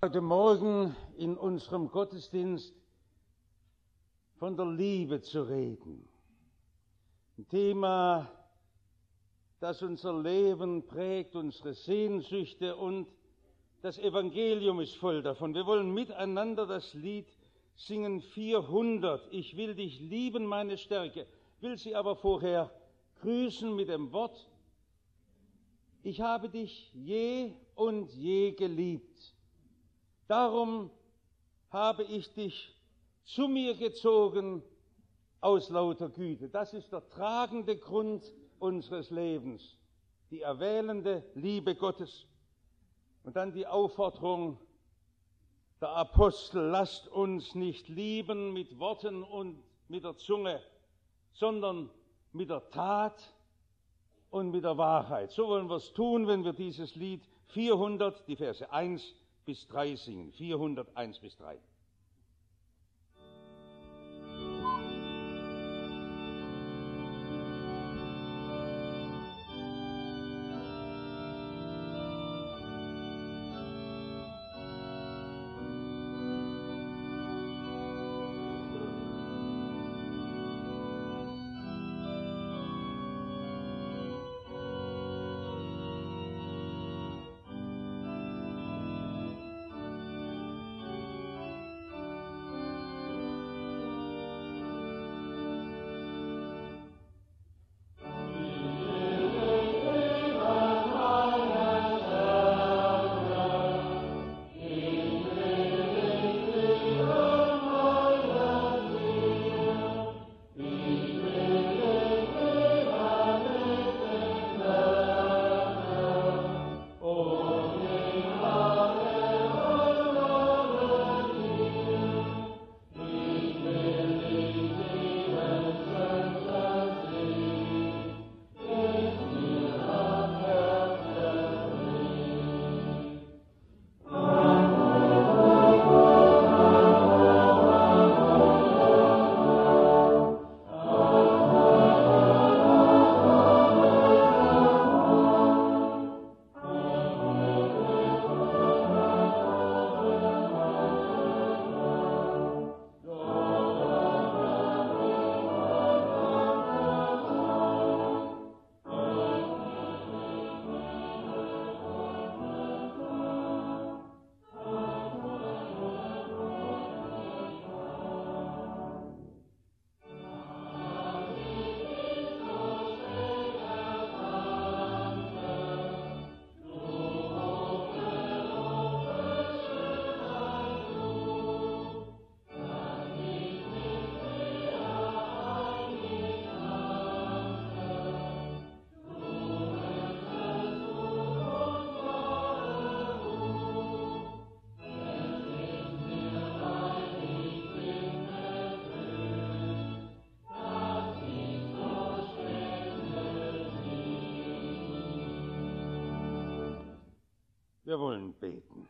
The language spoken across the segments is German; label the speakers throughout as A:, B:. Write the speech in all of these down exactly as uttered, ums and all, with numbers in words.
A: Heute Morgen in unserem Gottesdienst von der Liebe zu reden. Ein Thema, das unser Leben prägt, unsere Sehnsüchte, und das Evangelium ist voll davon. Wir wollen miteinander das Lied singen, vierhundert. Ich will dich lieben, meine Stärke. Will sie aber vorher grüßen mit dem Wort: Ich habe dich je und je geliebt. Darum habe ich dich zu mir gezogen aus lauter Güte. Das ist der tragende Grund unseres Lebens, die erwählende Liebe Gottes. Und dann die Aufforderung der Apostel: Lasst uns nicht lieben mit Worten und mit der Zunge, sondern mit der Tat und mit der Wahrheit. So wollen wir es tun, wenn wir dieses Lied vierhundert, die Verse eins bis drei singen. vierhundert, eins bis drei. Wir wollen beten.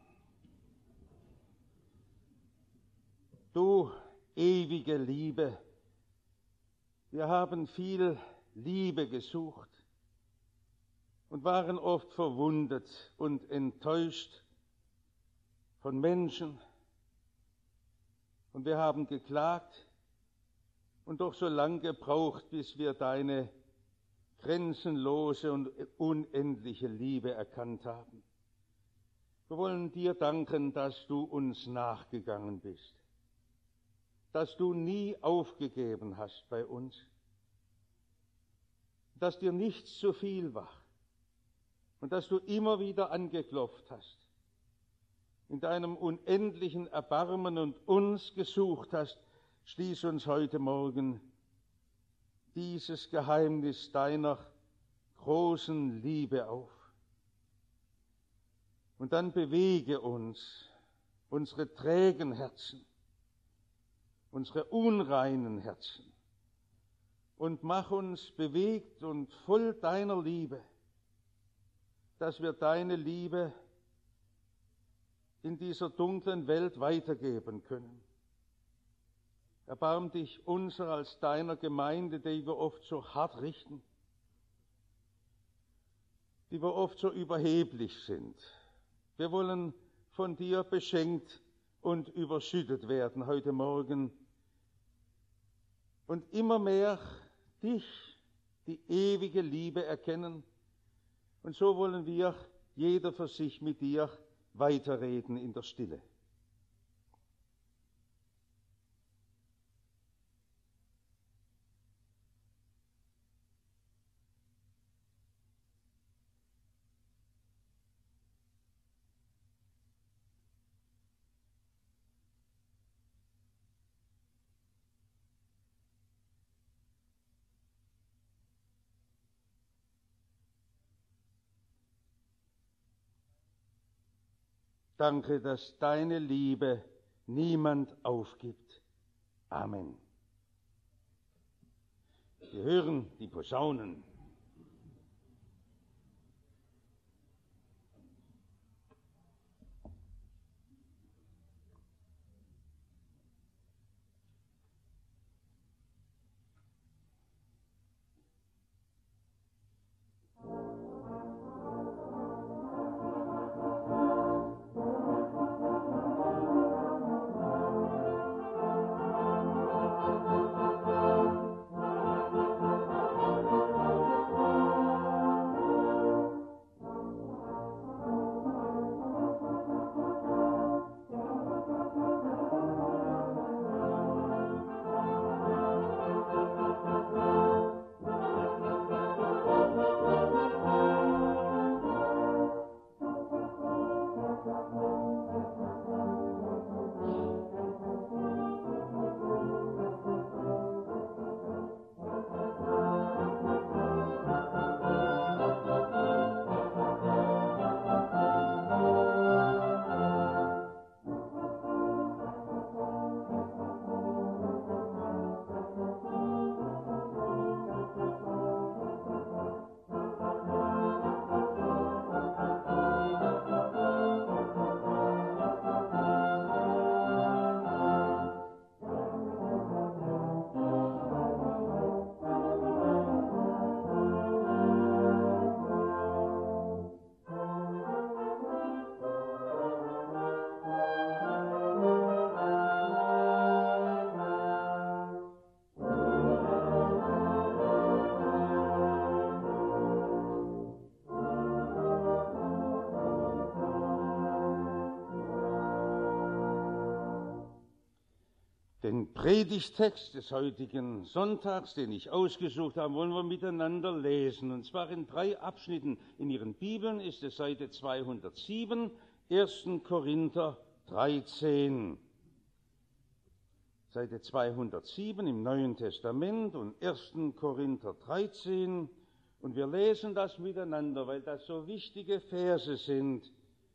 A: Du ewige Liebe, wir haben viel Liebe gesucht und waren oft verwundet und enttäuscht von Menschen. Und wir haben geklagt und doch so lange gebraucht, bis wir deine grenzenlose und unendliche Liebe erkannt haben. Wir wollen dir danken, dass du uns nachgegangen bist, dass du nie aufgegeben hast bei uns, dass dir nichts zu viel war und dass du immer wieder angeklopft hast, in deinem unendlichen Erbarmen und uns gesucht hast. Schließ uns heute Morgen dieses Geheimnis deiner großen Liebe auf. Und dann bewege uns, unsere trägen Herzen, unsere unreinen Herzen, und mach uns bewegt und voll deiner Liebe, dass wir deine Liebe in dieser dunklen Welt weitergeben können. Erbarm dich unser als deiner Gemeinde, die wir oft so hart richten, die wir oft so überheblich sind. Wir wollen von dir beschenkt und überschüttet werden heute Morgen und immer mehr dich, die ewige Liebe erkennen. Und so wollen wir jeder für sich mit dir weiterreden in der Stille. Danke, dass deine Liebe niemand aufgibt. Amen. Wir hören die Posaunen. Den Predigtext des heutigen Sonntags, den ich ausgesucht habe, wollen wir miteinander lesen. Und zwar in drei Abschnitten. In Ihren Bibeln ist es Seite zweihundertsieben, erster Korinther dreizehn. Seite zweihundertsieben im Neuen Testament und erster Korinther dreizehn. Und wir lesen das miteinander, weil das so wichtige Verse sind.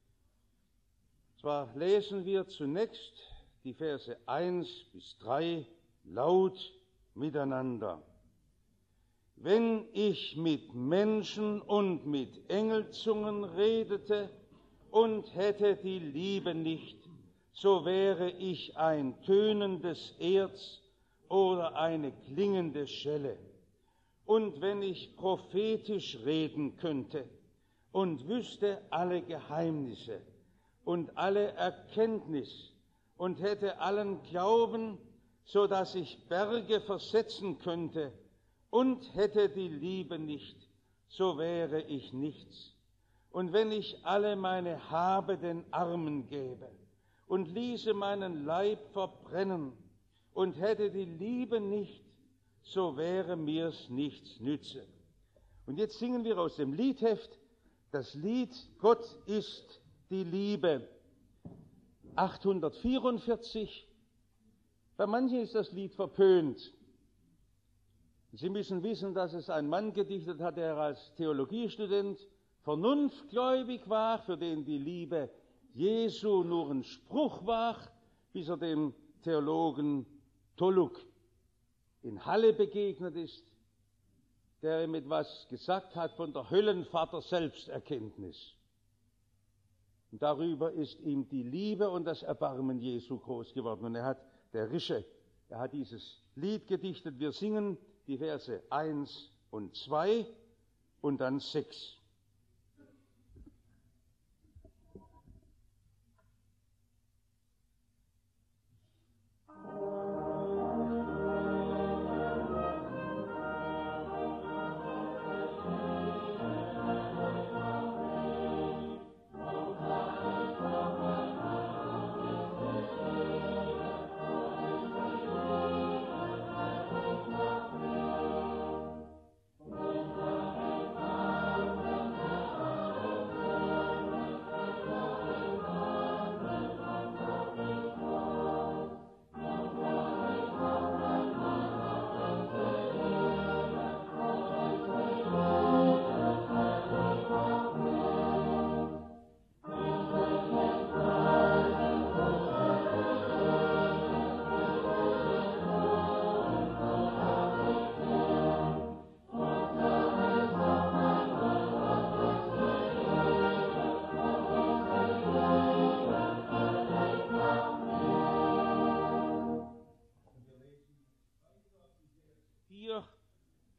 A: Zwar lesen wir zunächst die Verse eins bis drei laut miteinander. Wenn ich mit Menschen und mit Engelzungen redete und hätte die Liebe nicht, so wäre ich ein tönendes Erz oder eine klingende Schelle. Und wenn ich prophetisch reden könnte und wüsste alle Geheimnisse und alle Erkenntnis und hätte allen Glauben, so dass ich Berge versetzen könnte und hätte die Liebe nicht, so wäre ich nichts. Und wenn ich alle meine Habe den Armen gäbe und ließe meinen Leib verbrennen und hätte die Liebe nicht, so wäre mir's nichts nütze. Und jetzt singen wir aus dem Liedheft das Lied Gott ist die Liebe. achthundertvierundvierzig. Bei manchen ist das Lied verpönt. Sie müssen wissen, dass es ein Mann gedichtet hat, der als Theologiestudent vernunftgläubig war, für den die Liebe Jesu nur ein Spruch war, bis er dem Theologen Toluk in Halle begegnet ist, der ihm etwas gesagt hat von der Höllenvater Selbsterkenntnis. Und darüber ist ihm die Liebe und das Erbarmen Jesu groß geworden. Und er hat, der Rische, er hat dieses Lied gedichtet. Wir singen die Verse eins und zwei und dann sechs.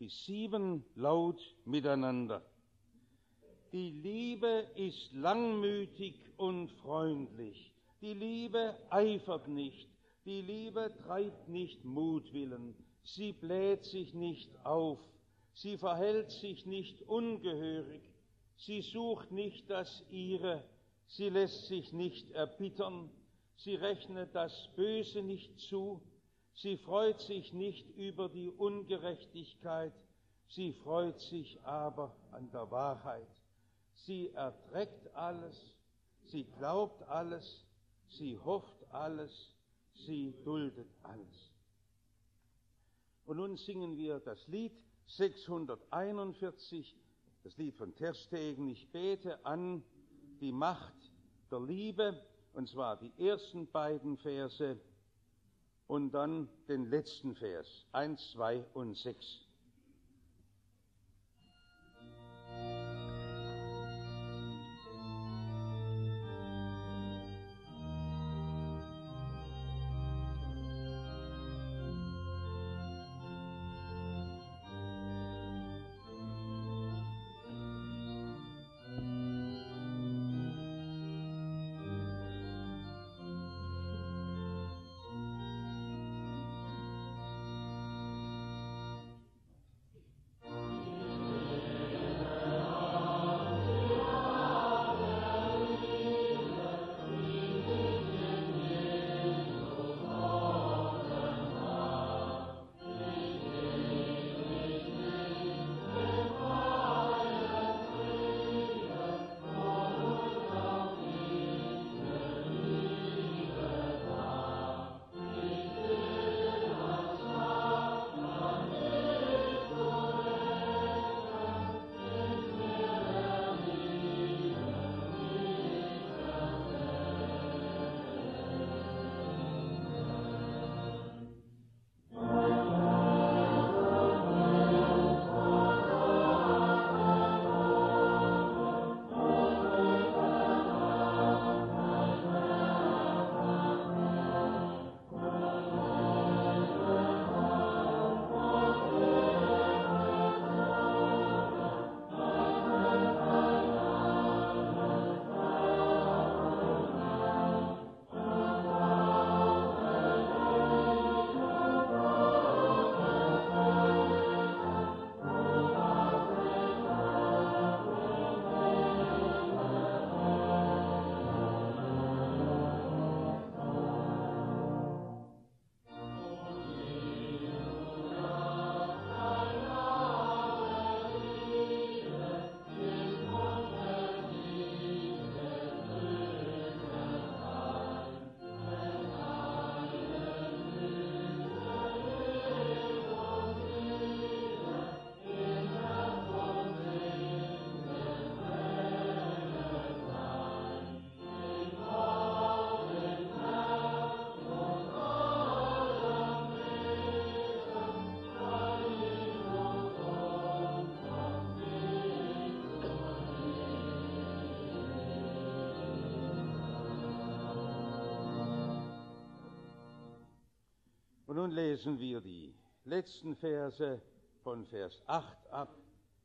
A: bis sieben laut miteinander. Die Liebe ist langmütig und freundlich. Die Liebe eifert nicht. Die Liebe treibt nicht Mutwillen. Sie bläht sich nicht auf. Sie verhält sich nicht ungehörig. Sie sucht nicht das Ihre. Sie lässt sich nicht erbittern. Sie rechnet das Böse nicht zu. Sie freut sich nicht über die Ungerechtigkeit. Sie freut sich aber an der Wahrheit. Sie erträgt alles. Sie glaubt alles. Sie hofft alles. Sie duldet alles. Und nun singen wir das Lied sechshunderteinundvierzig, das Lied von Terstegen, ich bete an die Macht der Liebe, und zwar die ersten beiden Verse und dann den letzten Vers, eins, zwei und sechs. Und nun lesen wir die letzten Verse von Vers acht ab.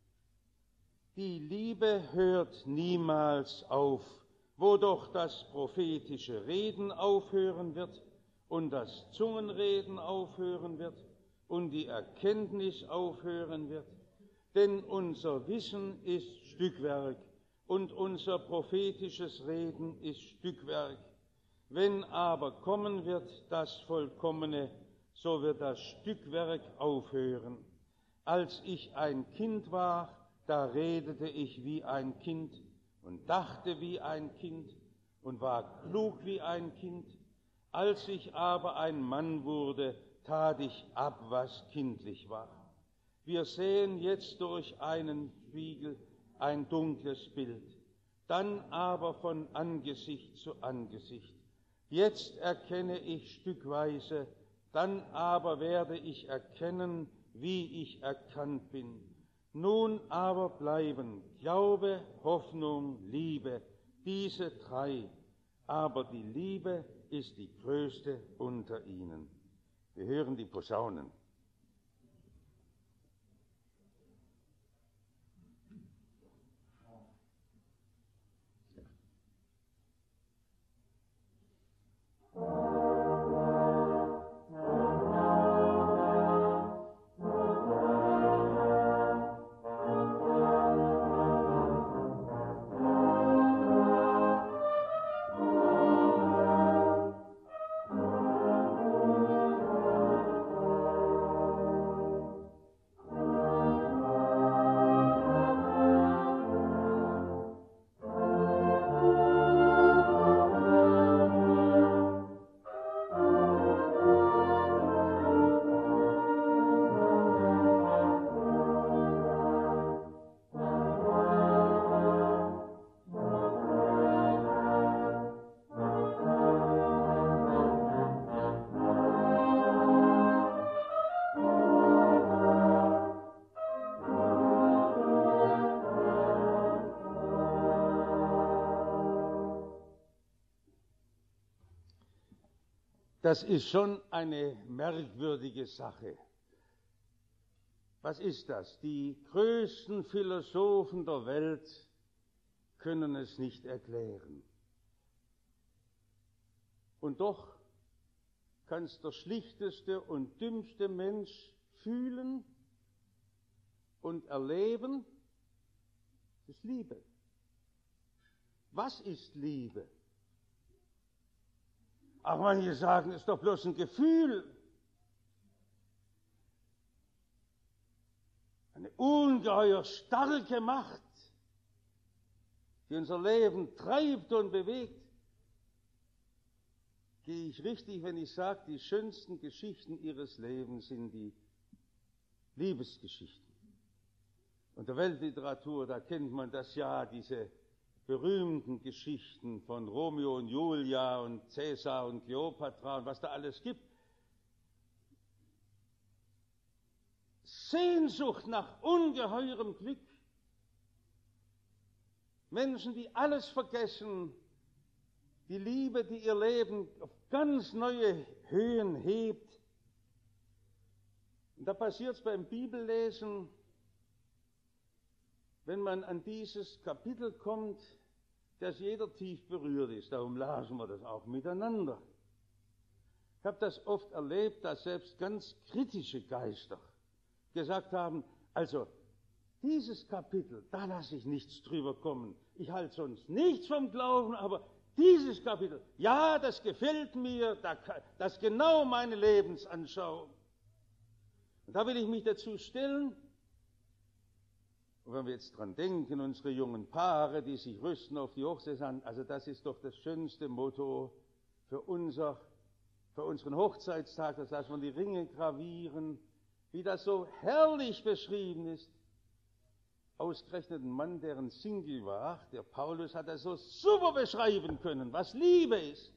A: Die Liebe hört niemals auf, wo doch das prophetische Reden aufhören wird und das Zungenreden aufhören wird und die Erkenntnis aufhören wird. Denn unser Wissen ist Stückwerk und unser prophetisches Reden ist Stückwerk. Wenn aber kommen wird das Vollkommene, so wird das Stückwerk aufhören. Als ich ein Kind war, da redete ich wie ein Kind und dachte wie ein Kind und war klug wie ein Kind. Als ich aber ein Mann wurde, tat ich ab, was kindlich war. Wir sehen jetzt durch einen Spiegel ein dunkles Bild, dann aber von Angesicht zu Angesicht. Jetzt erkenne ich stückweise, dann aber werde ich erkennen, wie ich erkannt bin. Nun aber bleiben Glaube, Hoffnung, Liebe, diese drei, aber die Liebe ist die größte unter ihnen. Wir hören die Posaunen. Das ist schon eine merkwürdige Sache. Was ist das? Die größten Philosophen der Welt können es nicht erklären. Und doch kann es der schlichteste und dümmste Mensch fühlen und erleben, das ist Liebe. Was ist Liebe? Auch manche sagen, es ist doch bloß ein Gefühl. Eine ungeheuer starke Macht, die unser Leben treibt und bewegt. Gehe ich richtig, wenn ich sage, die schönsten Geschichten ihres Lebens sind die Liebesgeschichten. Und der Weltliteratur, da kennt man das ja, diese berühmten Geschichten von Romeo und Julia und Cäsar und Kleopatra und was da alles gibt. Sehnsucht nach ungeheurem Glück. Menschen, die alles vergessen, die Liebe, die ihr Leben auf ganz neue Höhen hebt. Und da passiert es beim Bibellesen, wenn man an dieses Kapitel kommt, dass jeder tief berührt ist. Darum lasen wir das auch miteinander. Ich habe das oft erlebt, dass selbst ganz kritische Geister gesagt haben, also dieses Kapitel, da lasse ich nichts drüber kommen. Ich halte sonst nichts vom Glauben, aber dieses Kapitel, ja, das gefällt mir, das ist genau meine Lebensanschauung. Und da will ich mich dazu stellen. Und wenn wir jetzt dran denken, unsere jungen Paare, die sich rüsten auf die Hochzeit, also das ist doch das schönste Motto für, unser, für unseren Hochzeitstag, das lassen wir die Ringe gravieren, wie das so herrlich beschrieben ist. Ausgerechnet ein Mann, der ein Single war, der Paulus, hat das so super beschreiben können, was Liebe ist.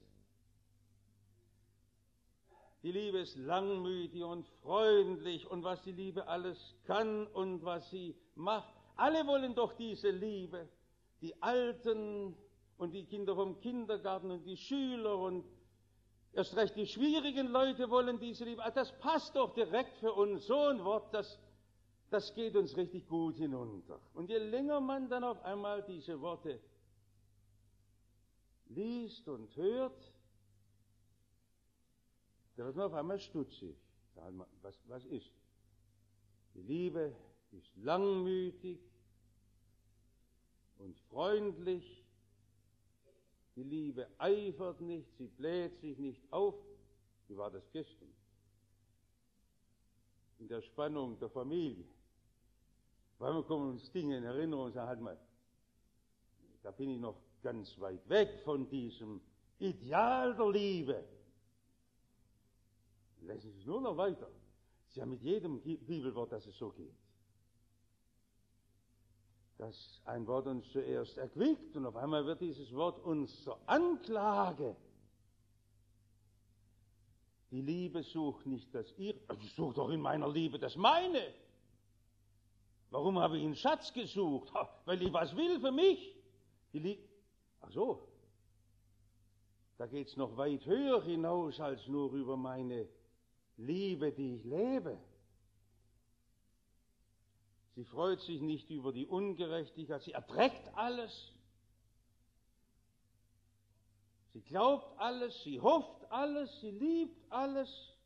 A: Die Liebe ist langmütig und freundlich und was die Liebe alles kann und was sie macht. Alle wollen doch diese Liebe. Die Alten und die Kinder vom Kindergarten und die Schüler und erst recht die schwierigen Leute wollen diese Liebe. Das passt doch direkt für uns. So ein Wort, das, das geht uns richtig gut hinunter. Und je länger man dann auf einmal diese Worte liest und hört, da wird man auf einmal stutzig. Was, was ist? Die Liebe ist langmütig und freundlich. Die Liebe eifert nicht, sie bläht sich nicht auf. Wie war das gestern? In der Spannung der Familie. Weil wir kommen uns Dinge in Erinnerung und sagen, halt mal, da bin ich noch ganz weit weg von diesem Ideal der Liebe. Lesen Sie es nur noch weiter. Es ist ja mit jedem Bibelwort, dass es so geht. Dass ein Wort uns zuerst erquickt und auf einmal wird dieses Wort uns zur Anklage. Die Liebe sucht nicht das Ihre, sie sucht doch in meiner Liebe das Meine. Warum habe ich einen Schatz gesucht? Weil ich was will für mich. Die Liebe, ach so, da geht es noch weit höher hinaus als nur über meine Liebe, die ich lebe. Sie freut sich nicht über die Ungerechtigkeit, sie erträgt alles. Sie glaubt alles, sie hofft alles, sie liebt alles.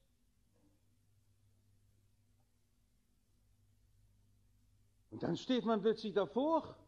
A: Und dann steht man plötzlich davor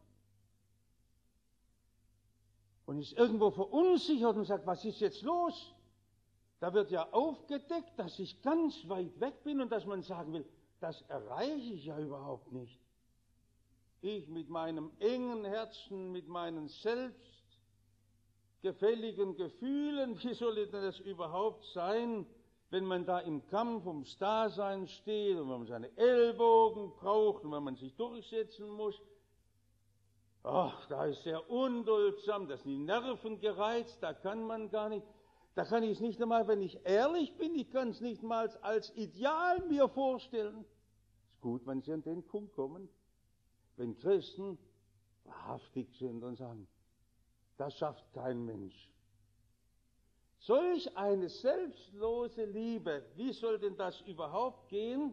A: und ist irgendwo verunsichert und sagt, was ist jetzt los? Da wird ja aufgedeckt, dass ich ganz weit weg bin und dass man sagen will, das erreiche ich ja überhaupt nicht. Ich mit meinem engen Herzen, mit meinen selbstgefälligen Gefühlen, wie soll denn das überhaupt sein, wenn man da im Kampf ums Dasein steht und wenn man seine Ellbogen braucht und wenn man sich durchsetzen muss? Ach, da ist sehr unduldsam, das sind die Nerven gereizt, da kann man gar nicht. Da kann ich es nicht einmal, wenn ich ehrlich bin, ich kann es nicht mal als Ideal mir vorstellen. Es ist gut, wenn Sie an den Punkt kommen, wenn Christen wahrhaftig sind und sagen, das schafft kein Mensch. Solch eine selbstlose Liebe, wie soll denn das überhaupt gehen?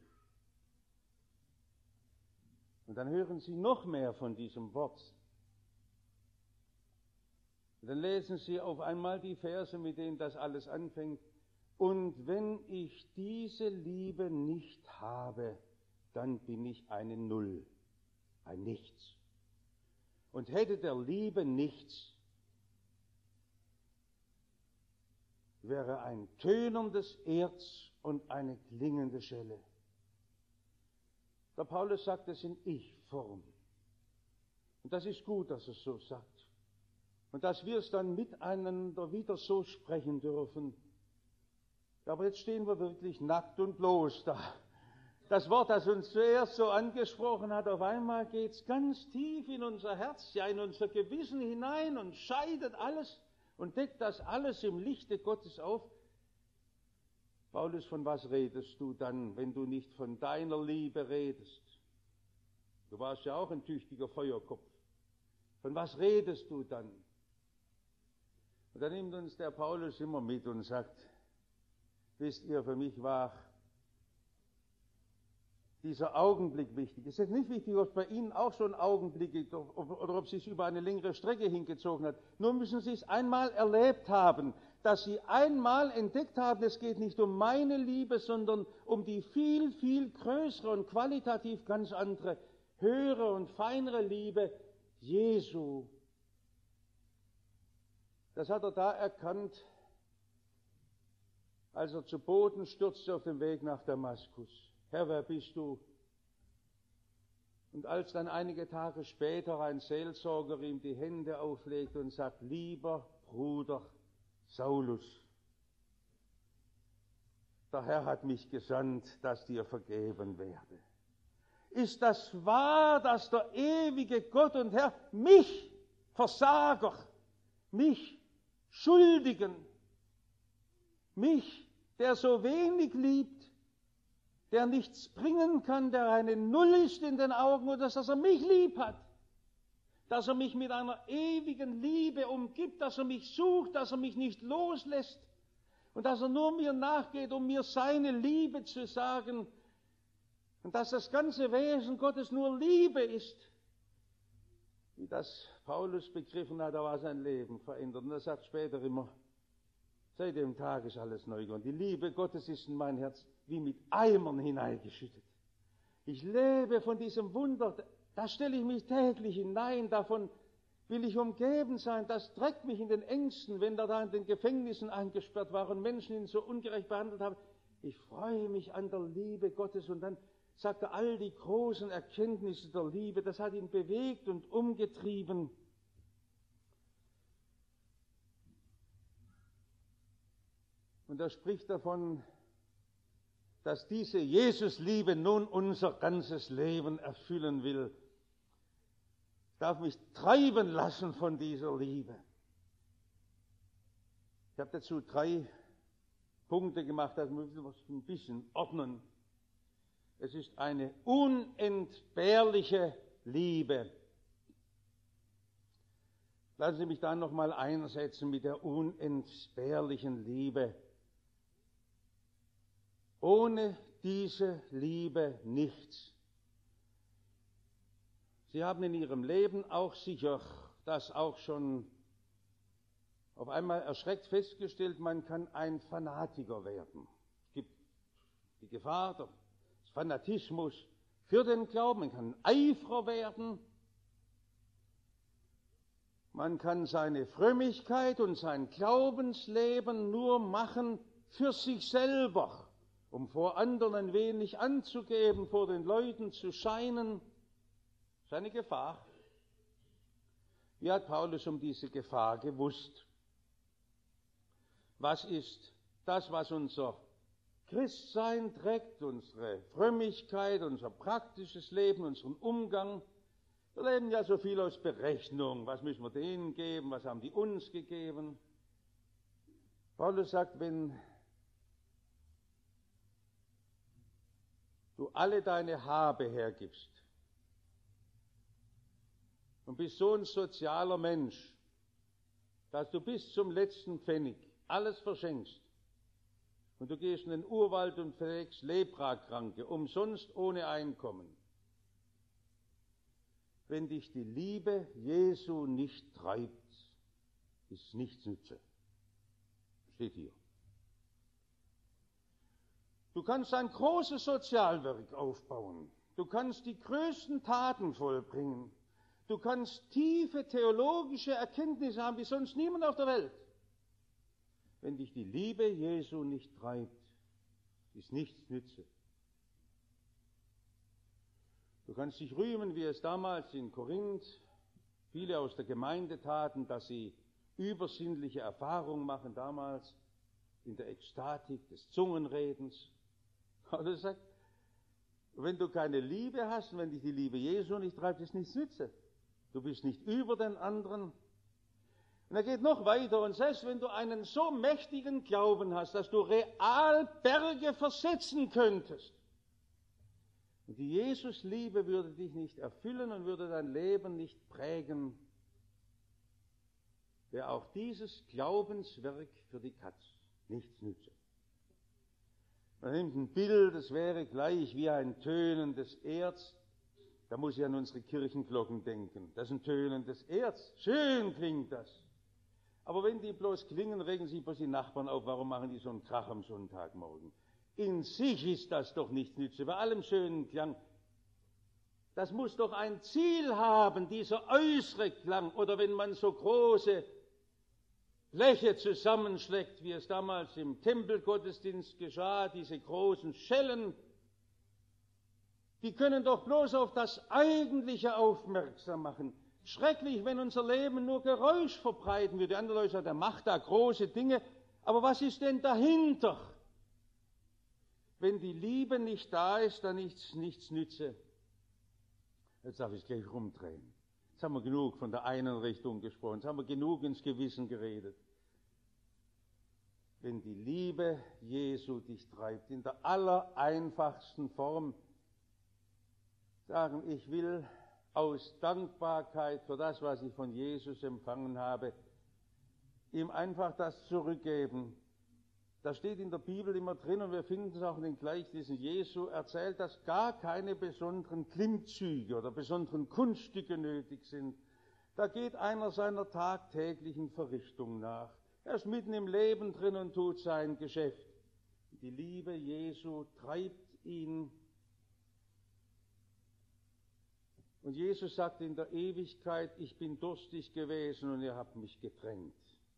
A: Und dann hören Sie noch mehr von diesem Wort. Und dann lesen Sie auf einmal die Verse, mit denen das alles anfängt. Und wenn ich diese Liebe nicht habe, dann bin ich eine Null, ein Nichts. Und hätte der Liebe nichts, wäre ein tönerndes Erz und eine klingende Schelle. Der Paulus sagt es in Ich-Form. Und das ist gut, dass er es so sagt. Und dass wir es dann miteinander wieder so sprechen dürfen. Aber jetzt stehen wir wirklich nackt und bloß da. Das Wort, das uns zuerst so angesprochen hat, auf einmal geht es ganz tief in unser Herz, ja in unser Gewissen hinein und scheidet alles und deckt das alles im Lichte Gottes auf. Paulus, von was redest du dann, wenn du nicht von deiner Liebe redest? Du warst ja auch ein tüchtiger Feuerkopf. Von was redest du dann? Und dann nimmt uns der Paulus immer mit und sagt, wisst ihr, für mich war dieser Augenblick wichtig. Es ist nicht wichtig, ob es bei Ihnen auch so ein Augenblick gibt oder ob es sich über eine längere Strecke hingezogen hat. Nur müssen Sie es einmal erlebt haben, dass Sie einmal entdeckt haben, es geht nicht um meine Liebe, sondern um die viel, viel größere und qualitativ ganz andere, höhere und feinere Liebe Jesu. Das hat er da erkannt, als er zu Boden stürzte auf dem Weg nach Damaskus. Herr, wer bist du? Und als dann einige Tage später ein Seelsorger ihm die Hände auflegt und sagt, lieber Bruder Saulus, der Herr hat mich gesandt, dass dir vergeben werde. Ist das wahr, dass der ewige Gott und Herr mich, Versager, mich, Schuldigen, mich, der so wenig liebt, der nichts bringen kann, der eine Null ist in den Augen, oder dass er mich lieb hat, dass er mich mit einer ewigen Liebe umgibt, dass er mich sucht, dass er mich nicht loslässt und dass er nur mir nachgeht, um mir seine Liebe zu sagen und dass das ganze Wesen Gottes nur Liebe ist. Wie das Paulus begriffen hat, da war sein Leben verändert. Und er sagt später immer, seit dem Tag ist alles neu geworden. Die Liebe Gottes ist in mein Herz wie mit Eimern hineingeschüttet. Ich lebe von diesem Wunder, da stelle ich mich täglich hinein, davon will ich umgeben sein, das trägt mich in den Ängsten, wenn er da in den Gefängnissen eingesperrt war und Menschen ihn so ungerecht behandelt haben. Ich freue mich an der Liebe Gottes und dann sagt er, all die großen Erkenntnisse der Liebe, das hat ihn bewegt und umgetrieben. Und er spricht davon, dass diese Jesusliebe nun unser ganzes Leben erfüllen will. Ich darf mich treiben lassen von dieser Liebe. Ich habe dazu drei Punkte gemacht, das muss ich ein bisschen ordnen. Es ist eine unentbehrliche Liebe. Lassen Sie mich dann nochmal einsetzen mit der unentbehrlichen Liebe. Ohne diese Liebe nichts. Sie haben in Ihrem Leben auch sicher das auch schon auf einmal erschreckt festgestellt, man kann ein Fanatiker werden. Es gibt die Gefahr des Fanatismus für den Glauben, man kann ein Eiferer werden, man kann seine Frömmigkeit und sein Glaubensleben nur machen für sich selber, um vor anderen ein wenig anzugeben, vor den Leuten zu scheinen. Das ist eine Gefahr. Wie hat Paulus um diese Gefahr gewusst? Was ist das, was unser Christsein trägt, unsere Frömmigkeit, unser praktisches Leben, unseren Umgang? Wir leben ja so viel aus Berechnung. Was müssen wir denen geben? Was haben die uns gegeben? Paulus sagt, wenn du alle deine Habe hergibst und bist so ein sozialer Mensch, dass du bis zum letzten Pfennig alles verschenkst und du gehst in den Urwald und pflegst Leprakranke, umsonst ohne Einkommen, wenn dich die Liebe Jesu nicht treibt, ist nichts nütze. Steht hier. Du kannst ein großes Sozialwerk aufbauen. Du kannst die größten Taten vollbringen. Du kannst tiefe theologische Erkenntnisse haben wie sonst niemand auf der Welt. Wenn dich die Liebe Jesu nicht treibt, ist nichts nütze. Du kannst dich rühmen, wie es damals in Korinth viele aus der Gemeinde taten, dass sie übersinnliche Erfahrungen machen, damals in der Ekstatik des Zungenredens. Aber er sagt, wenn du keine Liebe hast und wenn dich die Liebe Jesu nicht treibt, ist nichts nütze. Du bist nicht über den anderen. Und er geht noch weiter und selbst wenn du einen so mächtigen Glauben hast, dass du real Berge versetzen könntest, und die Jesusliebe würde dich nicht erfüllen und würde dein Leben nicht prägen, wäre auch dieses Glaubenswerk für die Katz nichts nütze. Man nimmt ein Bild, es wäre gleich wie ein tönendes Erz. Da muss ich an unsere Kirchenglocken denken. Das ist ein tönendes Erz. Schön klingt das. Aber wenn die bloß klingen, regen sich bloß die Nachbarn auf. Warum machen die so einen Krach am Sonntagmorgen? In sich ist das doch nichts nütze. Bei allem schönen Klang. Das muss doch ein Ziel haben, dieser äußere Klang. Oder wenn man so große Bleche zusammenschlägt, wie es damals im Tempelgottesdienst geschah, diese großen Schellen, die können doch bloß auf das Eigentliche aufmerksam machen. Schrecklich, wenn unser Leben nur Geräusch verbreiten würde. Andere Leute sagen, der macht da große Dinge, aber was ist denn dahinter? Wenn die Liebe nicht da ist, dann nichts, nichts nütze. Jetzt darf ich gleich rumdrehen. Jetzt haben wir genug von der einen Richtung gesprochen, jetzt haben wir genug ins Gewissen geredet. Wenn die Liebe Jesu dich treibt, in der allereinfachsten Form, sagen, ich will aus Dankbarkeit für das, was ich von Jesus empfangen habe, ihm einfach das zurückgeben. Das steht in der Bibel immer drin und wir finden es auch in den Gleichnissen. Jesu erzählt, dass gar keine besonderen Klimmzüge oder besonderen Kunststücke nötig sind. Da geht einer seiner tagtäglichen Verrichtungen nach. Er ist mitten im Leben drin und tut sein Geschäft. Die Liebe Jesu treibt ihn. Und Jesus sagt in der Ewigkeit, ich bin durstig gewesen und ihr habt mich getränkt.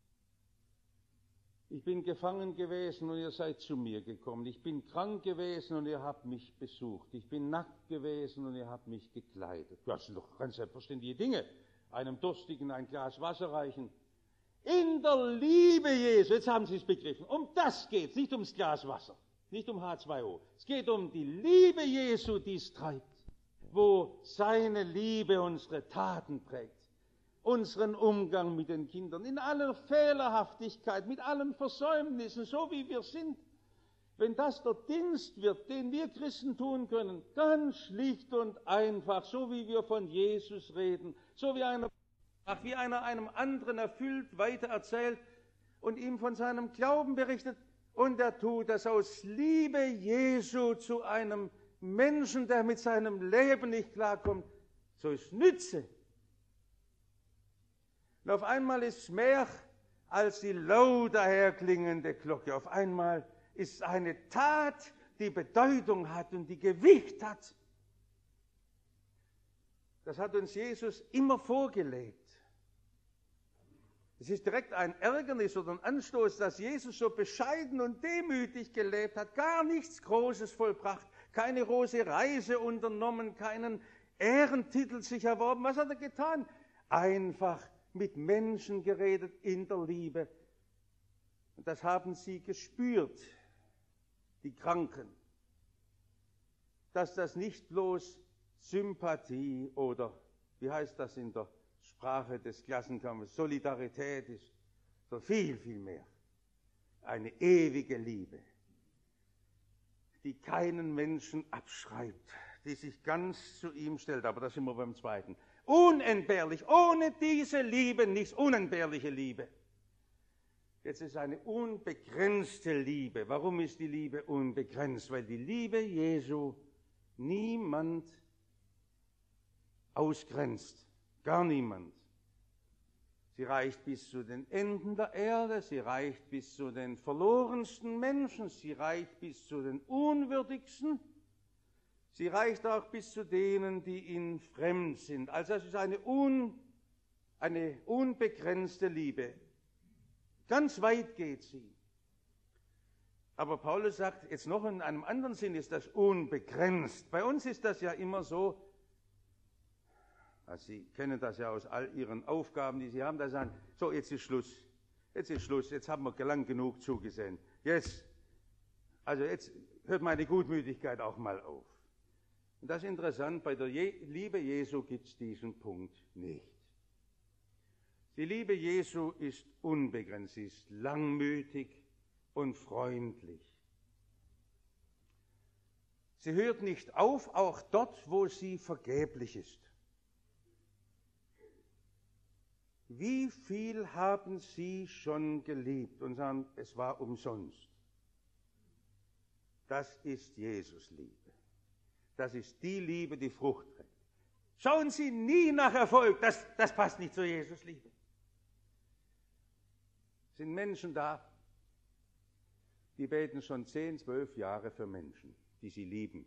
A: Ich bin gefangen gewesen und ihr seid zu mir gekommen. Ich bin krank gewesen und ihr habt mich besucht. Ich bin nackt gewesen und ihr habt mich gekleidet. Das sind doch ganz selbstverständliche Dinge. Einem Durstigen ein Glas Wasser reichen. In der Liebe Jesu, jetzt haben Sie es begriffen, um das geht es, nicht ums Glas Wasser, nicht um H zwei O. Es geht um die Liebe Jesu, die es treibt, wo seine Liebe unsere Taten prägt. Unseren Umgang mit den Kindern, in aller Fehlerhaftigkeit, mit allen Versäumnissen, so wie wir sind. Wenn das der Dienst wird, den wir Christen tun können, ganz schlicht und einfach, so wie wir von Jesus reden, so wie einer, wie einer einem anderen erfüllt weiter erzählt und ihm von seinem Glauben berichtet, und er tut das aus Liebe Jesu zu einem Menschen, der mit seinem Leben nicht klarkommt, so ist Nütze. Und auf einmal ist es mehr als die laut daherklingende Glocke. Auf einmal ist es eine Tat, die Bedeutung hat und die Gewicht hat. Das hat uns Jesus immer vorgelebt. Es ist direkt ein Ärgernis oder ein Anstoß, dass Jesus so bescheiden und demütig gelebt hat, gar nichts Großes vollbracht, keine große Reise unternommen, keinen Ehrentitel sich erworben. Was hat er getan? Einfach mit Menschen geredet in der Liebe. Und das haben sie gespürt, die Kranken, dass das nicht bloß Sympathie oder, wie heißt das in der Sprache des Klassenkampfes, Solidarität ist, sondern viel, viel mehr. Eine ewige Liebe, die keinen Menschen abschreibt, die sich ganz zu ihm stellt. Aber da sind wir beim Zweiten. Unentbehrlich, ohne diese Liebe nichts, unentbehrliche Liebe. Jetzt ist eine unbegrenzte Liebe. Warum ist die Liebe unbegrenzt? Weil die Liebe Jesu niemand ausgrenzt. Gar niemand. Sie reicht bis zu den Enden der Erde, sie reicht bis zu den verlorensten Menschen, sie reicht bis zu den Unwürdigsten, sie reicht auch bis zu denen, die ihnen fremd sind. Also es ist eine, un, eine unbegrenzte Liebe. Ganz weit geht sie. Aber Paulus sagt, jetzt noch in einem anderen Sinn ist das unbegrenzt. Bei uns ist das ja immer so, also Sie kennen das ja aus all Ihren Aufgaben, die Sie haben, da sagen, so, jetzt ist Schluss, jetzt ist Schluss, jetzt haben wir lang genug zugesehen. Jetzt, also jetzt hört meine Gutmütigkeit auch mal auf. Und das ist interessant, bei der Je- Liebe Jesu gibt es diesen Punkt nicht. Die Liebe Jesu ist unbegrenzt, sie ist langmütig und freundlich. Sie hört nicht auf, auch dort, wo sie vergeblich ist. Wie viel haben Sie schon geliebt und sagen, es war umsonst? Das ist Jesus Liebe. Das ist die Liebe, die Frucht trägt. Schauen Sie nie nach Erfolg, das, das passt nicht zur Jesus Liebe. Es sind Menschen da, die beten schon zehn, zwölf Jahre für Menschen, die sie lieben.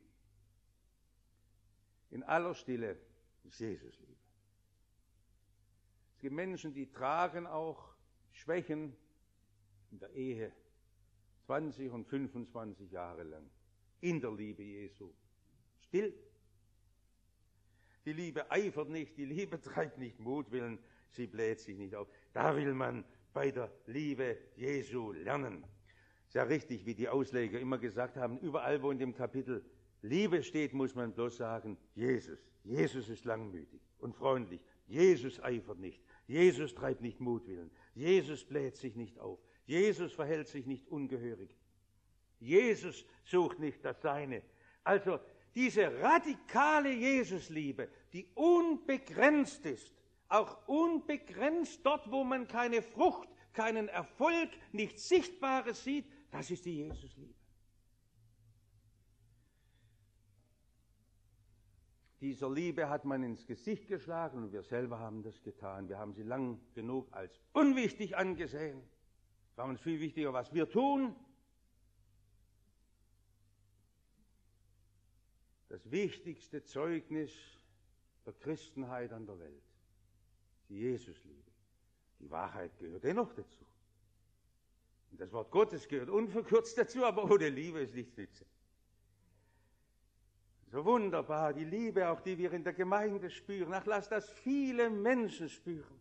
A: In aller Stille ist Jesus Liebe. Es gibt Menschen, die tragen auch Schwächen in der Ehe zwanzig und fünfundzwanzig Jahre lang in der Liebe Jesu. Still. Die Liebe eifert nicht, die Liebe treibt nicht Mutwillen, sie bläht sich nicht auf. Da will man bei der Liebe Jesu lernen. Ist ja richtig, wie die Ausleger immer gesagt haben, überall, wo in dem Kapitel Liebe steht, muss man bloß sagen, Jesus. Jesus ist langmütig und freundlich. Jesus eifert nicht. Jesus treibt nicht Mutwillen. Jesus bläht sich nicht auf. Jesus verhält sich nicht ungehörig. Jesus sucht nicht das Seine. Also diese radikale Jesusliebe, die unbegrenzt ist, auch unbegrenzt dort, wo man keine Frucht, keinen Erfolg, nichts Sichtbares sieht, das ist die Jesusliebe. Dieser Liebe hat man ins Gesicht geschlagen und wir selber haben das getan. Wir haben sie lang genug als unwichtig angesehen. Es war uns viel wichtiger, was wir tun. Das wichtigste Zeugnis der Christenheit an der Welt, die Jesusliebe. Die Wahrheit gehört dennoch dazu. Und das Wort Gottes gehört unverkürzt dazu, aber ohne Liebe ist nichts nütze. So wunderbar, die Liebe, auch die wir in der Gemeinde spüren. Ach, lass das viele Menschen spüren.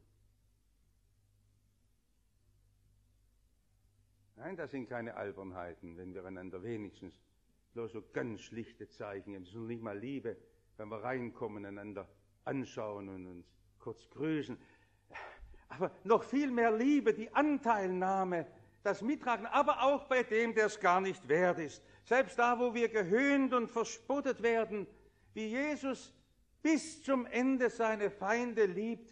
A: Nein, das sind keine Albernheiten, wenn wir einander wenigstens bloß so ganz schlichte Zeichen geben. Es ist noch nicht mal Liebe, wenn wir reinkommen, einander anschauen und uns kurz grüßen. Aber noch viel mehr Liebe, die Anteilnahme, das Mittragen, aber auch bei dem, der es gar nicht wert ist. Selbst da, wo wir gehöhnt und verspottet werden, wie Jesus bis zum Ende seine Feinde liebt.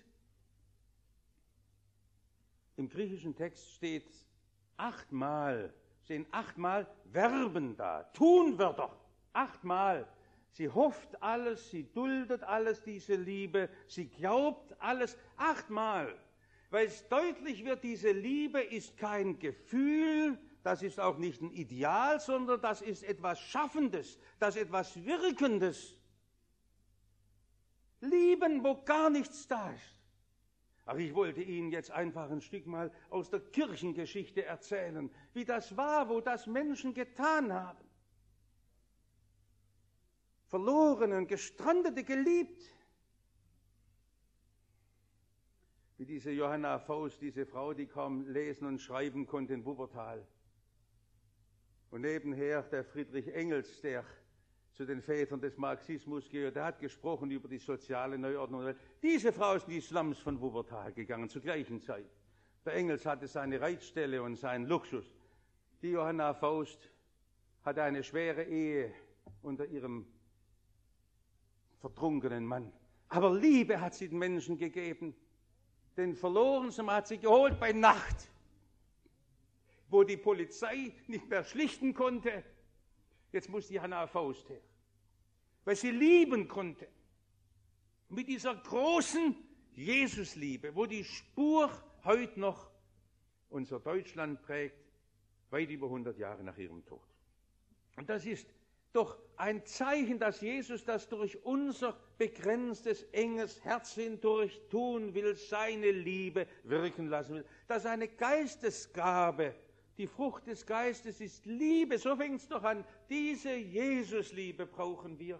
A: Im griechischen Text steht achtmal, stehen achtmal Verben da, Tunwörter, achtmal. Sie hofft alles, sie duldet alles, diese Liebe, sie glaubt alles, achtmal. Weil es deutlich wird, diese Liebe ist kein Gefühl, das ist auch nicht ein Ideal, sondern das ist etwas Schaffendes, das ist etwas Wirkendes. Lieben, wo gar nichts da ist. Aber ich wollte Ihnen jetzt einfach ein Stück mal aus der Kirchengeschichte erzählen, wie das war, wo das Menschen getan haben. Verlorene und Gestrandete geliebt. Wie diese Johanna Faust, diese Frau, die kaum lesen und schreiben konnte in Wuppertal. Und nebenher der Friedrich Engels, der zu den Vätern des Marxismus gehört, der hat gesprochen über die soziale Neuordnung. Diese Frau ist in die Slums von Wuppertal gegangen, zur gleichen Zeit. Der Engels hatte seine Reitstelle und seinen Luxus. Die Johanna Faust hatte eine schwere Ehe unter ihrem vertrunkenen Mann. Aber Liebe hat sie den Menschen gegeben. Den Verlorenen hat sie geholt bei Nacht. wo die Polizei nicht mehr schlichten konnte. Jetzt muss die Hannah Faust her, weil sie lieben konnte. Mit dieser großen Jesusliebe, wo die Spur heute noch unser Deutschland prägt, weit über hundert Jahre nach ihrem Tod. Und das ist doch ein Zeichen, dass Jesus das durch unser begrenztes, enges Herz hindurch tun will, seine Liebe wirken lassen will. Dass eine Geistesgabe, die Frucht des Geistes ist Liebe, so fängt es doch an. Diese Jesusliebe brauchen wir.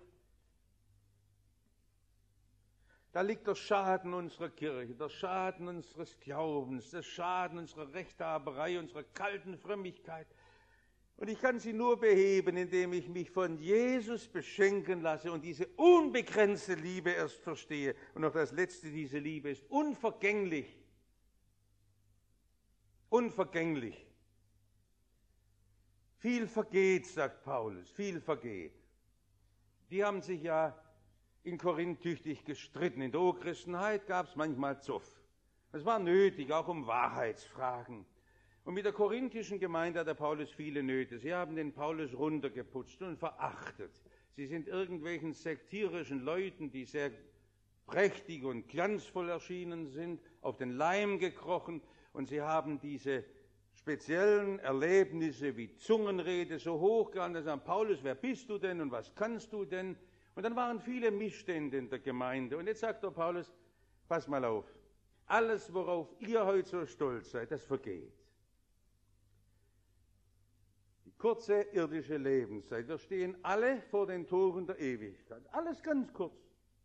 A: Da liegt der Schaden unserer Kirche, der Schaden unseres Glaubens, der Schaden unserer Rechthaberei, unserer kalten Frömmigkeit. Und ich kann sie nur beheben, indem ich mich von Jesus beschenken lasse und diese unbegrenzte Liebe erst verstehe. Und noch das Letzte, diese Liebe ist unvergänglich. Unvergänglich. Viel vergeht, sagt Paulus, viel vergeht. Die haben sich ja in Korinth tüchtig gestritten. In der Urchristenheit gab es manchmal Zoff. Es war nötig, auch um Wahrheitsfragen. Und mit der korinthischen Gemeinde hat der Paulus viele Nöte. Sie haben den Paulus runtergeputzt und verachtet. Sie sind irgendwelchen sektierischen Leuten, die sehr prächtig und glanzvoll erschienen sind, auf den Leim gekrochen. Und sie haben diese speziellen Erlebnisse wie Zungenrede so hochgehalten, dass sie sagen, Paulus, wer bist du denn und was kannst du denn? Und dann waren viele Missstände in der Gemeinde. Und jetzt sagt der Paulus, pass mal auf, alles, worauf ihr heute so stolz seid, das vergeht. Die kurze irdische Lebenszeit, wir stehen alle vor den Toren der Ewigkeit. Alles ganz kurz.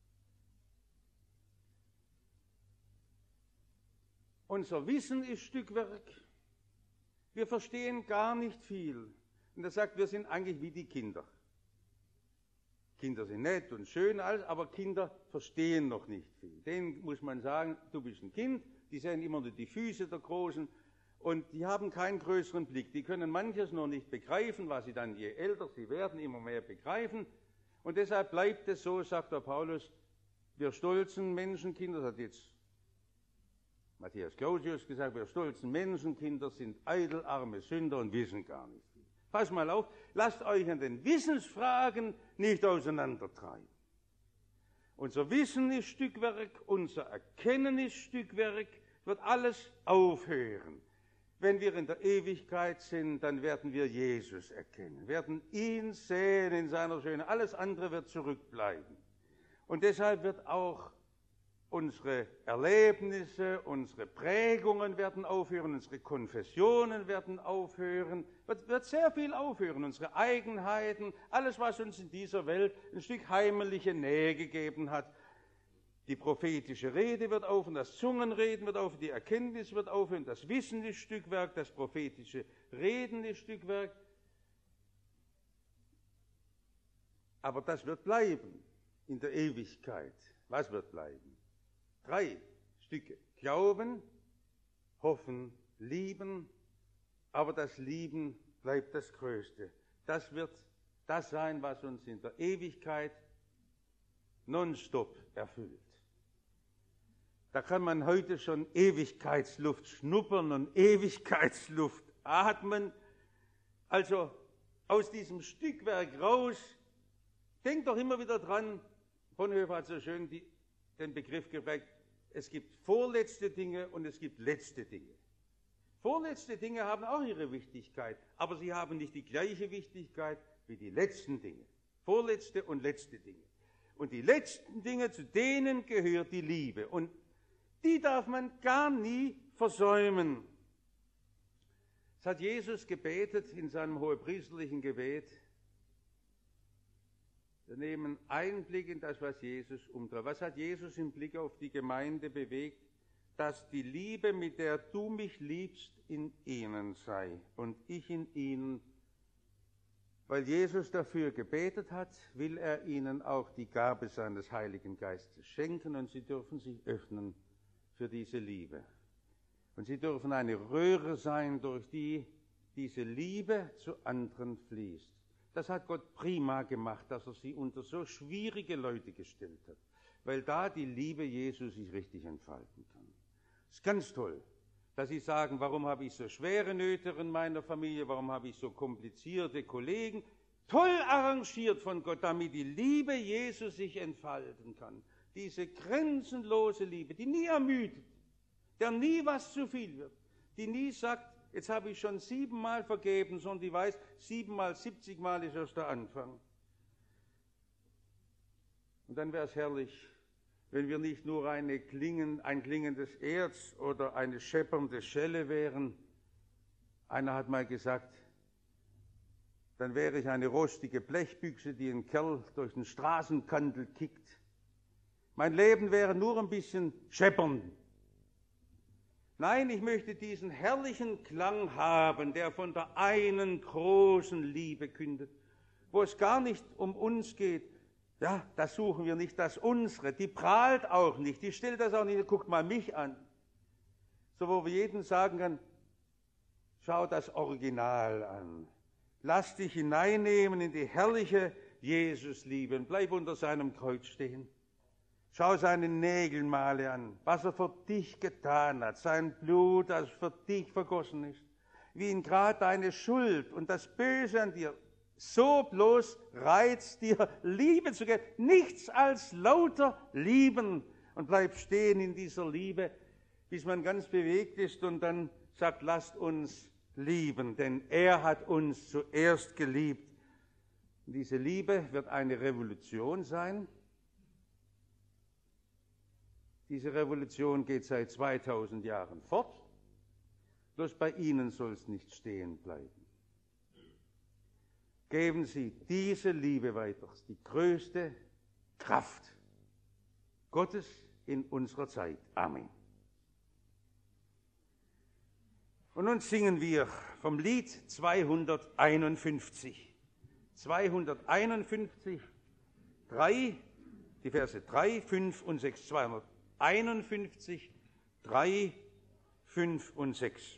A: Unser Wissen ist Stückwerk. Wir verstehen gar nicht viel. Und er sagt, wir sind eigentlich wie die Kinder. Kinder sind nett und schön, alles, aber Kinder verstehen noch nicht viel. Denen muss man sagen, du bist ein Kind, die sehen immer nur die Füße der Großen und die haben keinen größeren Blick. Die können manches noch nicht begreifen, was sie dann, je älter sie werden, immer mehr begreifen. Und deshalb bleibt es so, sagt der Paulus, wir stolzen Menschenkinder, das hat jetzt Matthias Claudius gesagt, wir stolzen Menschenkinder sind eitel, arme Sünder und wissen gar nicht viel. Pass mal auf, lasst euch an den Wissensfragen nicht auseinandertreiben. Unser Wissen ist Stückwerk, unser Erkennen ist Stückwerk, wird alles aufhören. Wenn wir in der Ewigkeit sind, dann werden wir Jesus erkennen, werden ihn sehen in seiner Schönheit. Alles andere wird zurückbleiben. Und deshalb wird auch unsere Erlebnisse, unsere Prägungen werden aufhören, unsere Konfessionen werden aufhören, wird, wird sehr viel aufhören, unsere Eigenheiten, alles, was uns in dieser Welt ein Stück heimliche Nähe gegeben hat. Die prophetische Rede wird aufhören, das Zungenreden wird aufhören, die Erkenntnis wird aufhören, das Wissen ist Stückwerk, das prophetische Reden ist Stückwerk. Aber das wird bleiben in der Ewigkeit. Was wird bleiben? Drei Stücke. Glauben, hoffen, lieben, aber das Lieben bleibt das Größte. Das wird das sein, was uns in der Ewigkeit nonstop erfüllt. Da kann man heute schon Ewigkeitsluft schnuppern und Ewigkeitsluft atmen. Also aus diesem Stückwerk raus, denkt doch immer wieder dran, Bonhoeffer hat so schön die den Begriff geprägt, es gibt vorletzte Dinge und es gibt letzte Dinge. Vorletzte Dinge haben auch ihre Wichtigkeit, aber sie haben nicht die gleiche Wichtigkeit wie die letzten Dinge. Vorletzte und letzte Dinge. Und die letzten Dinge, zu denen gehört die Liebe. Und die darf man gar nie versäumen. Das hat Jesus gebetet in seinem hohepriesterlichen Gebet. Wir nehmen Einblick in das, was Jesus umtreibt. Was hat Jesus im Blick auf die Gemeinde bewegt? Dass die Liebe, mit der du mich liebst, in ihnen sei und ich in ihnen. Weil Jesus dafür gebetet hat, will er ihnen auch die Gabe seines Heiligen Geistes schenken und sie dürfen sich öffnen für diese Liebe. Und sie dürfen eine Röhre sein, durch die diese Liebe zu anderen fließt. Das hat Gott prima gemacht, dass er sie unter so schwierige Leute gestellt hat, weil da die Liebe Jesu sich richtig entfalten kann. Das ist ganz toll. dass sie sagen, warum habe ich so schwere Nöte in meiner Familie, warum habe ich so komplizierte Kollegen, toll arrangiert von Gott, damit die Liebe Jesus sich entfalten kann. Diese grenzenlose Liebe, die nie ermüdet, der nie was zu viel wird, die nie sagt, jetzt habe ich schon siebenmal vergeben, sondern die weiß, siebenmal, siebzigmal ist erst der Anfang. Und dann wäre es herrlich, wenn wir nicht nur eine klingen, ein klingendes Erz oder eine scheppernde Schelle wären. Einer hat mal gesagt, dann wäre ich eine rostige Blechbüchse, die einen Kerl durch den Straßenkantel kickt. Mein Leben wäre nur ein bisschen scheppern. Nein, ich möchte diesen herrlichen Klang haben, der von der einen großen Liebe kündet, wo es gar nicht um uns geht. Ja, das suchen wir nicht, das unsere, die prahlt auch nicht, die stellt das auch nicht, guckt mal mich an. So, wo wir jedem sagen können, schau das Original an. Lass dich hineinnehmen in die herrliche Jesusliebe und bleib unter seinem Kreuz stehen. Schau seine Nägelmale an, was er für dich getan hat, sein Blut, das für dich vergossen ist, wie ihn gerade deine Schuld und das Böse an dir so bloß reizt, dir Liebe zu geben, nichts als lauter Lieben, und bleib stehen in dieser Liebe, bis man ganz bewegt ist und dann sagt, lasst uns lieben, denn er hat uns zuerst geliebt. Und diese Liebe wird eine Revolution sein. Diese Revolution geht seit zweitausend Jahren fort, bloß bei Ihnen soll es nicht stehen bleiben. Geben Sie diese Liebe weiter, die größte Kraft Gottes in unserer Zeit. Amen. Und nun singen wir vom Lied zweihunderteinundfünfzig. zweihunderteinundfünfzig, drei, die Verse drei, fünf und sechs. zweihunderteinundfünfzig, drei, fünf und sechs.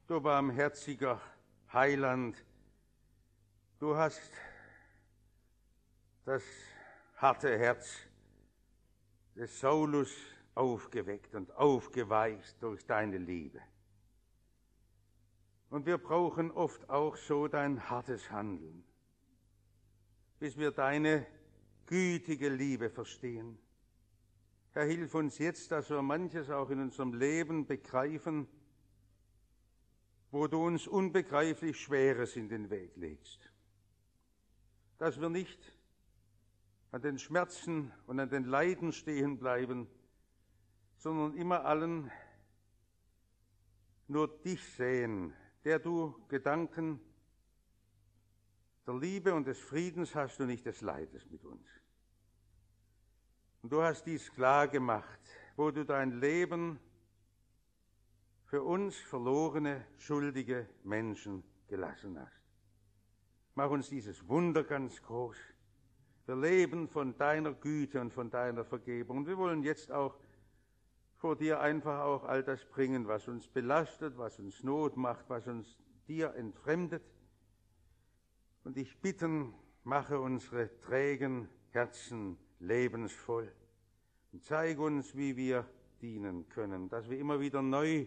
A: du barmherziger Heiland, du hast das harte Herz des Saulus aufgeweckt und aufgeweicht durch deine Liebe. Und wir brauchen oft auch so dein hartes Handeln, bis wir deine gütige Liebe verstehen. Herr, hilf uns jetzt, dass wir manches auch in unserem Leben begreifen, wo du uns unbegreiflich Schweres in den Weg legst. Dass wir nicht an den Schmerzen und an den Leiden stehen bleiben, sondern immer allen nur dich sehen, der du Gedanken der Liebe und des Friedens hast und nicht des Leides mit uns. Und du hast dies klar gemacht, wo du dein Leben für uns verlorene, schuldige Menschen gelassen hast. Mach uns dieses Wunder ganz groß. Wir leben von deiner Güte und von deiner Vergebung. Und wir wollen jetzt auch vor dir einfach auch all das bringen, was uns belastet, was uns Not macht, was uns dir entfremdet. Und ich bitten, mache unsere trägen Herzen lebensvoll und zeige uns, wie wir dienen können, dass wir immer wieder neu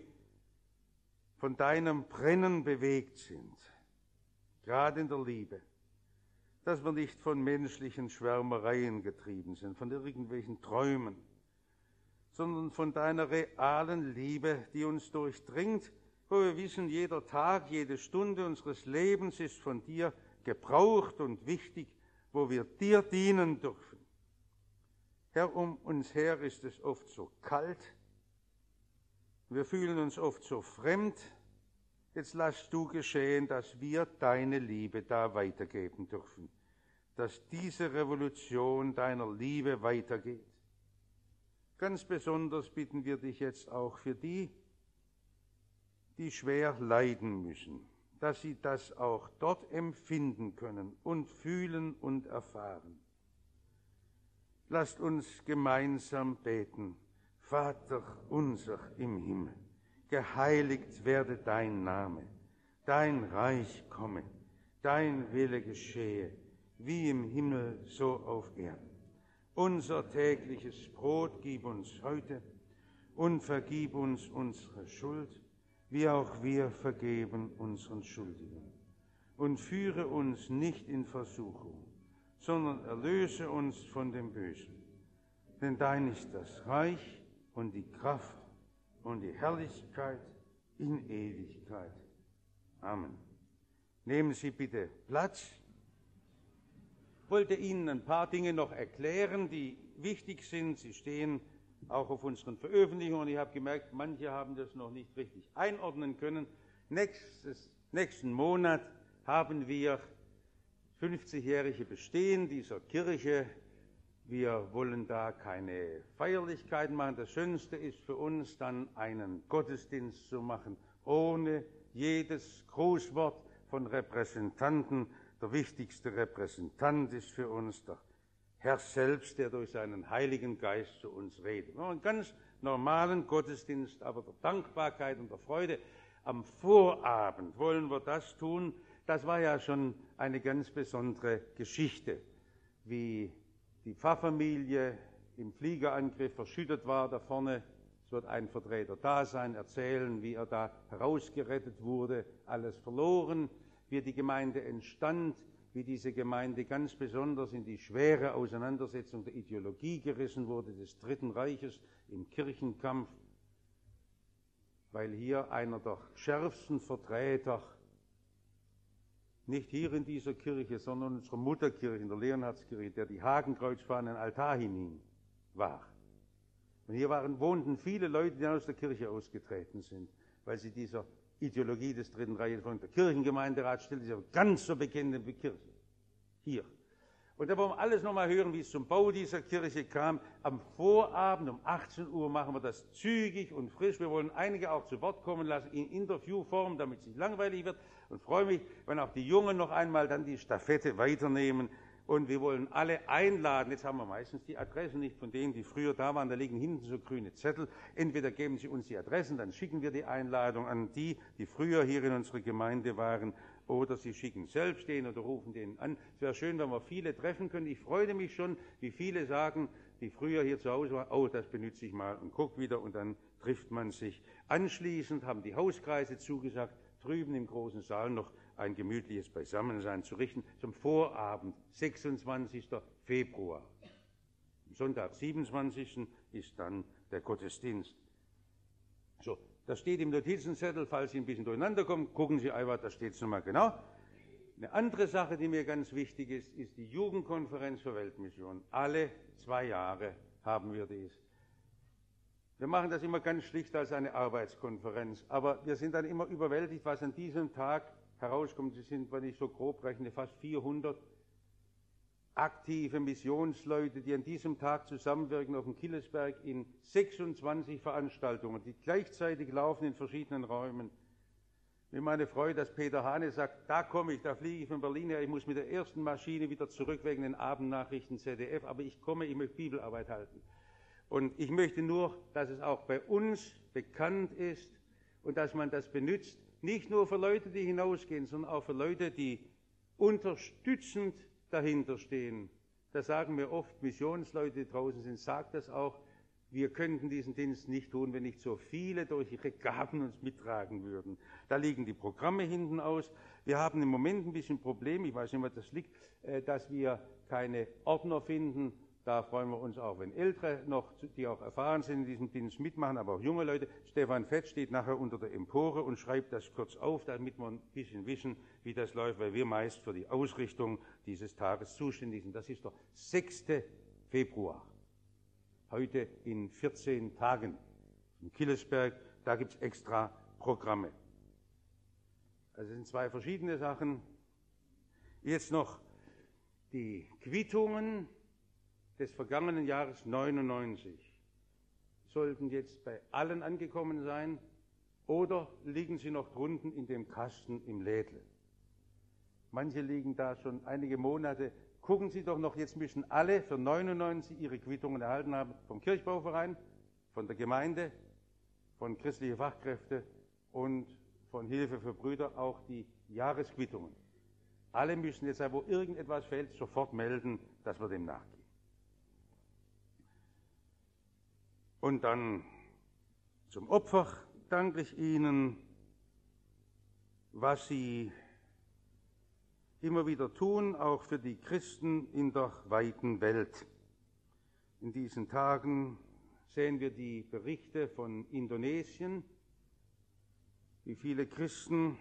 A: von deinem Brennen bewegt sind, gerade in der Liebe, dass wir nicht von menschlichen Schwärmereien getrieben sind, von irgendwelchen Träumen, sondern von deiner realen Liebe, die uns durchdringt, wo wir wissen, jeder Tag, jede Stunde unseres Lebens ist von dir gebraucht und wichtig, wo wir dir dienen dürfen. Herr, um uns her ist es oft so kalt, wir fühlen uns oft so fremd. Jetzt lass du geschehen, dass wir deine Liebe da weitergeben dürfen, dass diese Revolution deiner Liebe weitergeht. Ganz besonders bitten wir dich jetzt auch für die, die schwer leiden müssen, dass sie das auch dort empfinden können und fühlen und erfahren. Lasst uns gemeinsam beten. Vater unser im Himmel, geheiligt werde dein Name, dein Reich komme, dein Wille geschehe, wie im Himmel so auf Erden. Unser tägliches Brot gib uns heute und vergib uns unsere Schuld, wie auch wir vergeben unseren Schuldigen. Und führe uns nicht in Versuchung, sondern erlöse uns von dem Bösen. Denn dein ist das Reich und die Kraft und die Herrlichkeit in Ewigkeit. Amen. Nehmen Sie bitte Platz. Ich wollte Ihnen ein paar Dinge noch erklären, die wichtig sind. Sie stehen auch auf unseren Veröffentlichungen. Ich habe gemerkt, manche haben das noch nicht richtig einordnen können. Nächstes, nächsten Monat haben wir fünfzigjährige Bestehen dieser Kirche. Wir wollen da keine Feierlichkeiten machen. Das Schönste ist für uns dann, einen Gottesdienst zu machen, ohne jedes Grußwort von Repräsentanten. Der wichtigste Repräsentant ist für uns der Herr selbst, der durch seinen Heiligen Geist zu uns redet. Einen ganz normalen Gottesdienst, aber der Dankbarkeit und der Freude. Am Vorabend wollen wir das tun. Das war ja schon eine ganz besondere Geschichte, wie die Pfarrfamilie im Fliegerangriff verschüttet war da vorne. Es wird ein Vertreter da sein, erzählen, wie er da herausgerettet wurde, alles verloren, wie die Gemeinde entstand, wie diese Gemeinde ganz besonders in die schwere Auseinandersetzung der Ideologie gerissen wurde, des Dritten Reiches im Kirchenkampf, weil hier einer der schärfsten Vertreter, nicht hier in dieser Kirche, sondern in unserer Mutterkirche, in der Leonhardskirche, der die Hakenkreuzfahne in den Altar hinein war. Und hier waren, wohnten viele Leute, die aus der Kirche ausgetreten sind, weil sie dieser Ideologie des Dritten Reiches von der Kirchengemeinderat stellte sich aber ganz so bekennend wie Kirche. Hier. Und da wollen wir alles nochmal hören, wie es zum Bau dieser Kirche kam. Am Vorabend um achtzehn Uhr machen wir das zügig und frisch. Wir wollen einige auch zu Wort kommen lassen in Interviewform, damit es nicht langweilig wird. Und freue mich, wenn auch die Jungen noch einmal dann die Stafette weiternehmen Und wir wollen alle einladen. Jetzt haben wir meistens die Adressen nicht von denen, die früher da waren. Da liegen hinten so grüne Zettel. Entweder geben Sie uns die Adressen, dann schicken wir die Einladung an die, die früher hier in unserer Gemeinde waren. Oder Sie schicken selbst den oder rufen den an. Es wäre schön, wenn wir viele treffen können. Ich freue mich schon, wie viele sagen, die früher hier zu Hause waren, oh, das benütze ich mal und guck wieder und dann trifft man sich. Anschließend haben die Hauskreise zugesagt, drüben im großen Saal noch ein gemütliches Beisammensein zu richten zum Vorabend, sechsundzwanzigsten Februar. Am Sonntag, siebenundzwanzigsten ist dann der Gottesdienst. So, das steht im Notizenzettel, falls Sie ein bisschen durcheinander kommen, gucken Sie einfach, da steht es nochmal genau. Eine andere Sache, die mir ganz wichtig ist, ist die Jugendkonferenz für Weltmission. Alle zwei Jahre haben wir dies. Wir machen das immer ganz schlicht als eine Arbeitskonferenz, aber wir sind dann immer überwältigt, was an diesem Tag herauskommt. Sie sind, wenn ich so grob rechne, fast vierhundert aktive Missionsleute, die an diesem Tag zusammenwirken auf dem Killesberg in sechsundzwanzig Veranstaltungen, die gleichzeitig laufen in verschiedenen Räumen. Wie meine Freude, dass Peter Hane sagt, da komme ich, da fliege ich von Berlin her, ich muss mit der ersten Maschine wieder zurück wegen den Abendnachrichten Z D F, aber ich komme, ich möchte Bibelarbeit halten. Und ich möchte nur, dass es auch bei uns bekannt ist und dass man das benutzt, nicht nur für Leute, die hinausgehen, sondern auch für Leute, die unterstützend dahinter stehen. Da sagen mir oft Missionsleute, die draußen sind, sagt das auch, wir könnten diesen Dienst nicht tun, wenn nicht so viele durch ihre Gaben uns mittragen würden. Da liegen die Programme hinten aus. Wir haben im Moment ein bisschen Problem, ich weiß nicht, was das liegt, dass wir keine Ordner finden. Da freuen wir uns auch, wenn Ältere noch, die auch erfahren sind, in diesem Dienst mitmachen, aber auch junge Leute. Stefan Fett steht nachher unter der Empore und schreibt das kurz auf, damit wir ein bisschen wissen, wie das läuft, weil wir meist für die Ausrichtung dieses Tages zuständig sind. Das ist der sechste Februar. Heute in vierzehn Tagen in Killesberg, da gibt es extra Programme. Also es sind zwei verschiedene Sachen. Jetzt noch die Quittungen des vergangenen Jahres neunundneunzig. Sollten jetzt bei allen angekommen sein oder liegen sie noch drunten in dem Kasten im Lädle? Manche liegen da schon einige Monate. Gucken Sie doch noch, jetzt müssen alle für neunundneunzig ihre Quittungen erhalten haben, vom Kirchbauverein, von der Gemeinde, von christlichen Fachkräften und von Hilfe für Brüder auch die Jahresquittungen. Alle müssen jetzt, wo irgendetwas fehlt, sofort melden, dass wir dem nachgehen. Und dann zum Opfer danke ich Ihnen, was Sie immer wieder tun, auch für die Christen in der weiten Welt. In diesen Tagen sehen wir die Berichte von Indonesien, wie viele Christen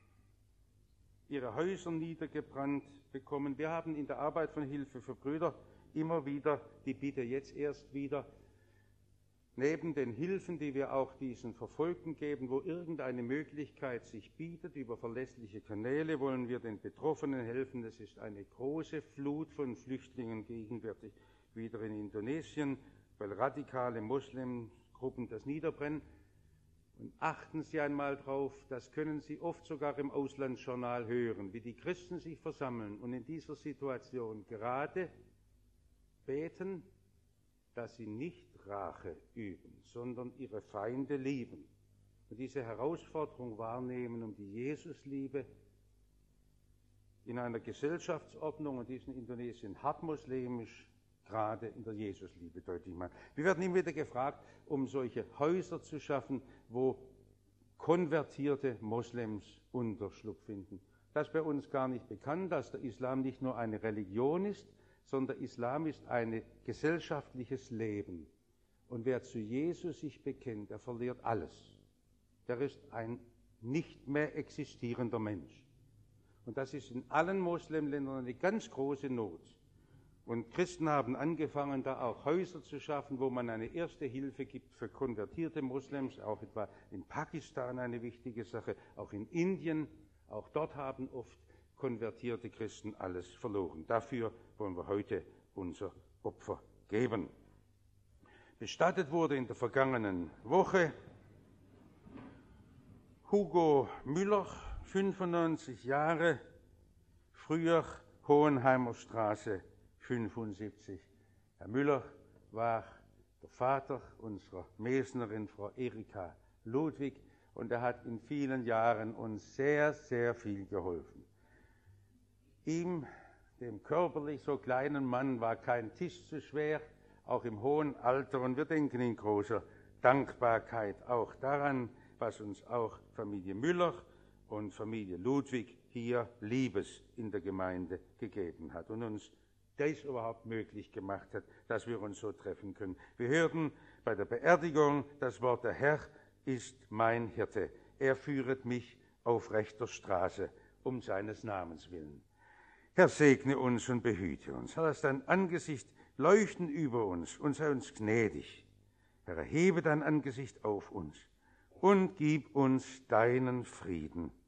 A: ihre Häuser niedergebrannt bekommen. Wir haben in der Arbeit von Hilfe für Brüder immer wieder die Bitte, jetzt erst wieder, neben den Hilfen, die wir auch diesen Verfolgten geben, wo irgendeine Möglichkeit sich bietet, über verlässliche Kanäle wollen wir den Betroffenen helfen. Es ist eine große Flut von Flüchtlingen gegenwärtig wieder in Indonesien, weil radikale Muslimgruppen das niederbrennen. Und achten Sie einmal drauf, das können Sie oft sogar im Auslandsjournal hören, wie die Christen sich versammeln und in dieser Situation gerade beten, dass sie nicht Rache üben, sondern ihre Feinde lieben. Und diese Herausforderung wahrnehmen, um die Jesusliebe in einer Gesellschaftsordnung, und die ist in Indonesien hart muslimisch, gerade in der Jesusliebe deutlich machen. Wir werden immer wieder gefragt, um solche Häuser zu schaffen, wo konvertierte Moslems Unterschlupf finden. Das ist bei uns gar nicht bekannt, dass der Islam nicht nur eine Religion ist, sondern Islam ist ein gesellschaftliches Leben. Und wer zu Jesus sich bekennt, der verliert alles. Der ist ein nicht mehr existierender Mensch. Und das ist in allen Moslemländern eine ganz große Not. Und Christen haben angefangen, da auch Häuser zu schaffen, wo man eine erste Hilfe gibt für konvertierte Moslems, auch etwa in Pakistan eine wichtige Sache, auch in Indien. Auch dort haben oft konvertierte Christen alles verloren. Dafür wollen wir heute unser Opfer geben. Bestattet wurde in der vergangenen Woche Hugo Müller, fünfundneunzig Jahre, früher Hohenheimer Straße fünfundsiebzig. Herr Müller war der Vater unserer Mesnerin, Frau Erika Ludwig, und er hat in vielen Jahren uns sehr, sehr viel geholfen. Ihm, dem körperlich so kleinen Mann, war kein Tisch zu schwer, auch im hohen Alter, und wir denken in großer Dankbarkeit auch daran, was uns auch Familie Müller und Familie Ludwig hier Liebes in der Gemeinde gegeben hat und uns das überhaupt möglich gemacht hat, dass wir uns so treffen können. Wir hörten bei der Beerdigung das Wort: Der Herr ist mein Hirte, er führet mich auf rechter Straße um seines Namens willen. Herr, segne uns und behüte uns. Herr, lass dein Angesicht leuchten über uns und sei uns gnädig. Herr, erhebe dein Angesicht auf uns und gib uns deinen Frieden.